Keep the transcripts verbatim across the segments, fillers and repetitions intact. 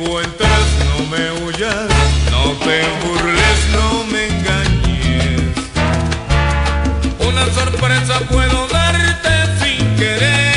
encuentres, no me huyas, no te burles, no me engañes. Una sorpresa puedo darte sin querer.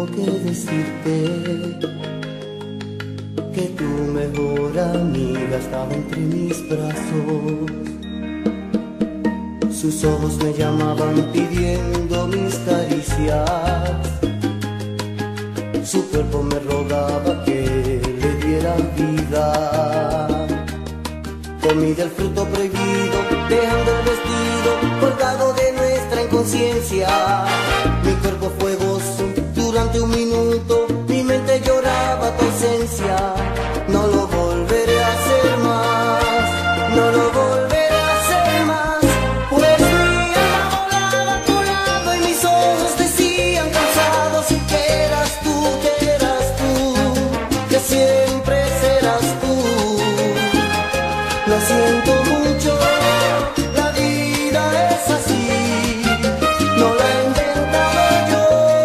que decirte que tu mejor amiga estaba entre mis brazos. Sus ojos me llamaban pidiendo mis caricias. Su cuerpo me rogaba que le diera vida. Comí del fruto prohibido, dejando el vestido colgado de nuestra inconsciencia. Mi cuerpo fue gozo durante un minuto, mi mente lloraba tu ausencia. No lo volveré a hacer más, no lo volveré a hacer más. Pues mi alma volaba a tu lado y mis ojos decían cansados que eras tú, que eras tú, que siempre serás tú. Lo siento mucho, la vida es así, no la he inventado yo.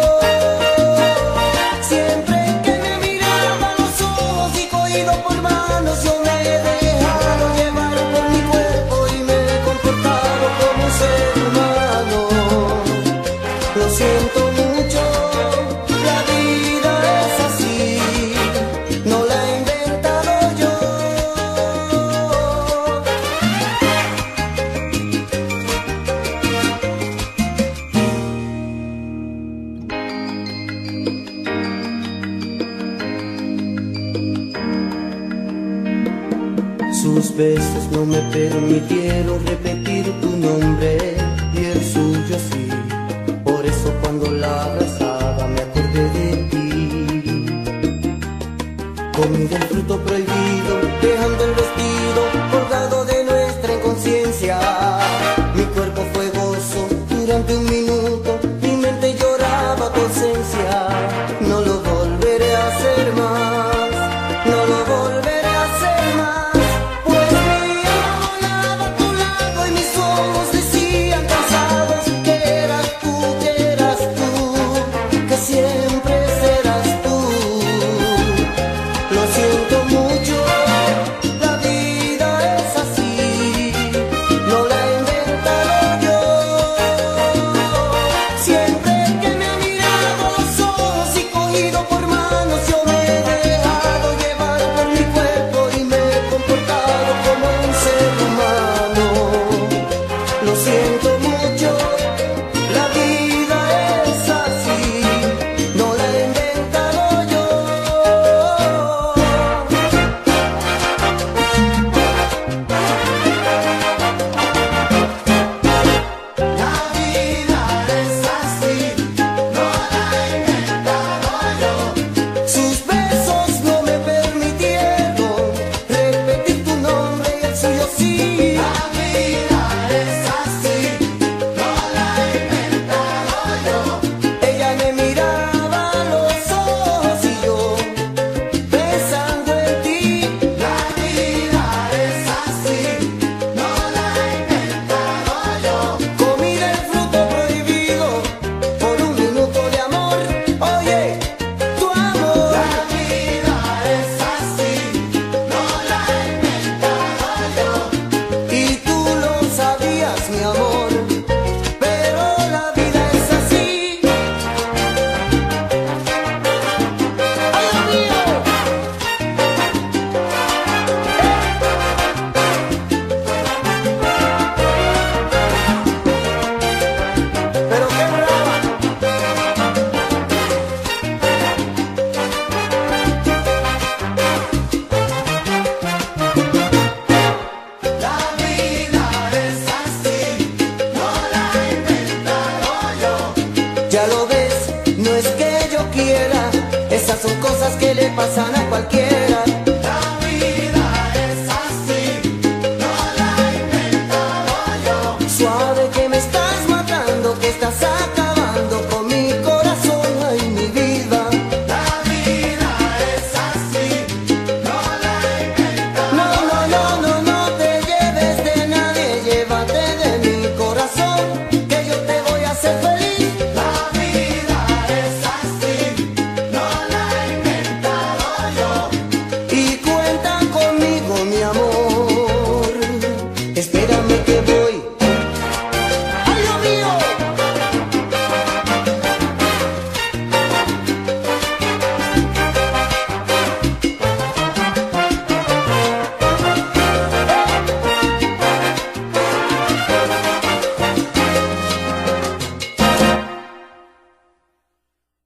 Siempre que me miraba a los ojos y cogido por manos, yo me he dejado llevar por mi cuerpo y me he comportado como un ser humano. Lo siento mucho, la vida es así, no la he inventado yo. Sus besos no me permitieron repetir tu nombre y el suyo sí. Por eso cuando la abrazaba me acordé de ti. Comí del fruto prohibido, dejando el vestido colgado de nuestra inconsciencia. Mi cuerpo fue gozo durante un minuto, mi mente lloraba tu ausencia. No lo volveré a hacer más, no lo volveré a hacer más. Pues mi alma volaba a tu lado y mis ojos decían cansados que eras tú, que eras tú, que siempre serás tú. Lo siento mucho, la vida es así, no la he inventado yo. Siempre que me ha mirado a los ojos y cogido por manos, yo me he dejado llevar por mi cuerpo y me he comportado como un ser humano. Lo siento mucho, la vida es así, no la he inventado yo. La vida es así, no la he inventado yo. Sus besos no me permitieron repetir tu nombre y el suyo sí. La vida es así, no la he inventado yo. Ella me miraba a los ojos y yo pensando en ti. La vida es así, no la he inventado yo. Comí del fruto prohibido por un minuto de amor. Oye, tu amor. La vida es así, no la he inventado yo. Y tú lo sabías, mi amor, pero la vida es así. ¡Ay, Dios mío! Pero qué brava. La vida es así, no la he inventado yo. Ya lo ves, no es que yo quiera, esas son cosas que le pasan a cualquiera.